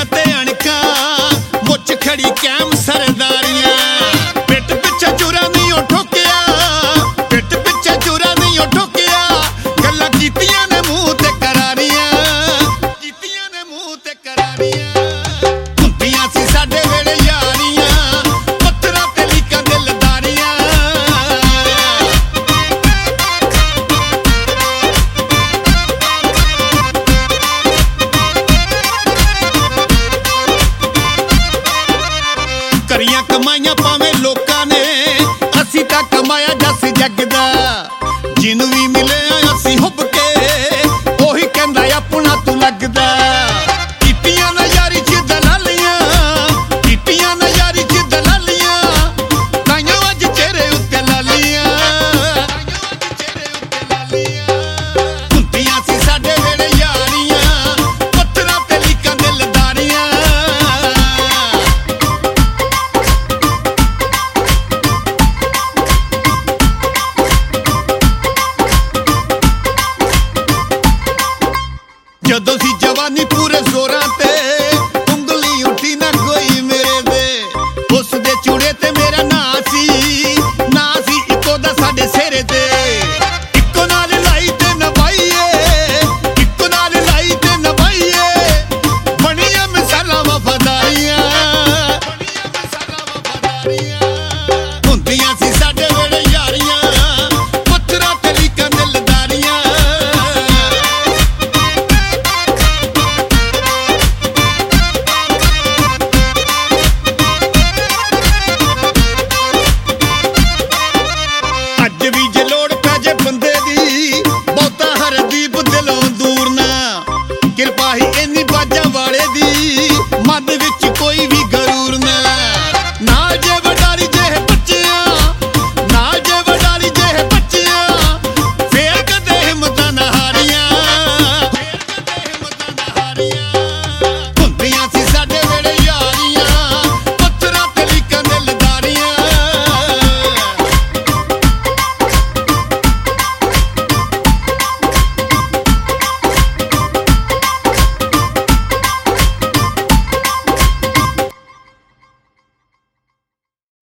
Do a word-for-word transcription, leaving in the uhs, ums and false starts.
ते अणका मुच खड़ी कैम सरदारियां पिट पिछे चूरा नहीं ओ ठोकिया पिट पिछे चूरा नहीं ओ ठोकिया गल्लां कीतियां ने मूंह ते करारियां कीतियां ने मूंह ते करारियां हुंदियां सी साडे वेले यारियां पत्थरां ते लीकां दिलदारियां करियां कमाइयां भावें लोकां ने असीं तां कमाया जस जग दा जिन्नू भी मिले असीं हुब के ओही कहंदा अपना तू लगदा कीतियां ना यारी च दलालियां कीतियां ना यारी च दलालियां ताइयों अज चेहरे उत्ते लालियां हुंदियां सी साडे वेले यारियां पत्थरां ते लीकां दिलदारियां जदों सी जवानी पूरे जोरां ते उंगली उठी ना कोई मेरे दे उस दे चूड़े ते मेरा नां सी नां सी इको दा साडे सिरे ते इको नाल लाई ते नभाईए इको नाल लाई ते नभाईए बणियां मिसालां वफादारियां बणियां मिसालां वफादारियां हुंदियां सी साडे वेले यारियां पत्थरां ते लीकां दिलदारियां अज भी जे लोड़ पै जे बंदे दी बहुता हरदीप दिलों दूर ना किरपा ही इन्नी बाजां वाले दी मन विच कोई भी गरूर ना